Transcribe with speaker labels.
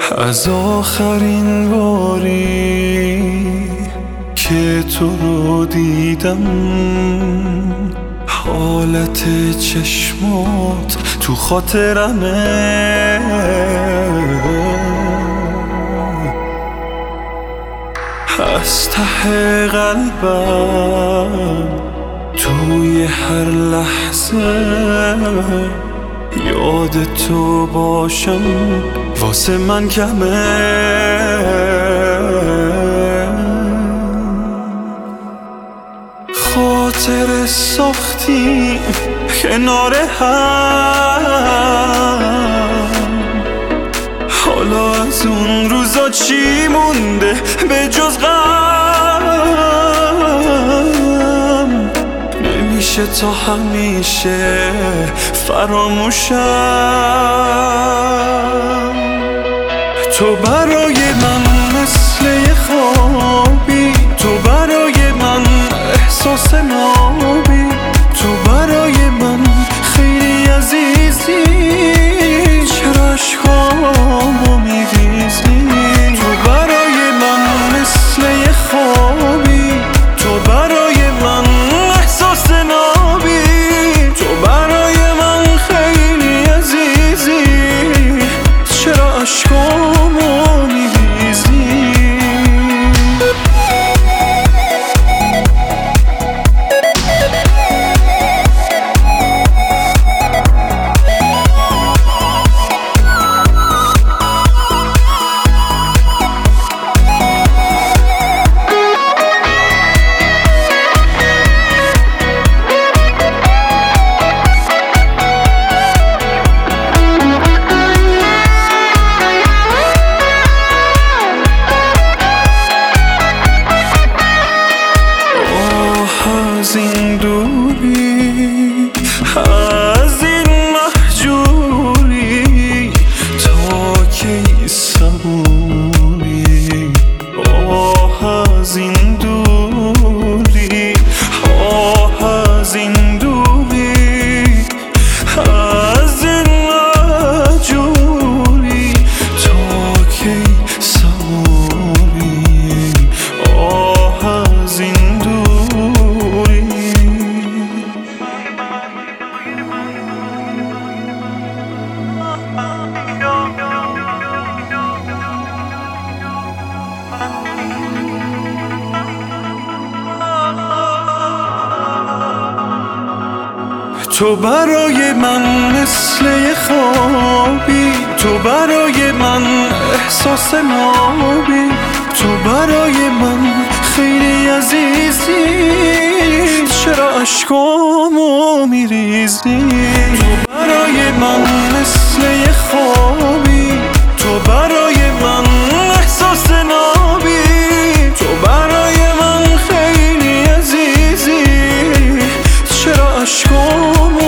Speaker 1: از آخرین باری که تو رو دیدم حالت چشمات تو خاطرمه، از ته قلبم توی هر لحظه یاد تو باشم واسه من کمه. خاطر ساختیم کنار هم، حالا از اون روزا چی مونده به جز غم؟ نمیشه تا همیشه فراموشم. تو برای من مثل یه خوابی، تو برای من احساس نابی، تو برای من خیلی عزیزی، چرا عشقامو میریزی؟ تو برای من مثل یه خوابی، تو برای من احساس نابی، تو برای من خیلی عزیزی، چرا عشقامو میریزی؟ از این دوری، از این محجوری، تا کی صبوری؟ از این دوری، از این دوری، از این محجوری، تا کی صبوری؟ از این تو برای من مثل یه خوابی، تو برای من احساس نابی، تو برای من خیلی عزیزی، چرا عشقامو میریزی؟ تو برای من مثل یه خوابی، تو برای من احساس نابی، تو برای من خیلی عزیزی، چرا عشقامو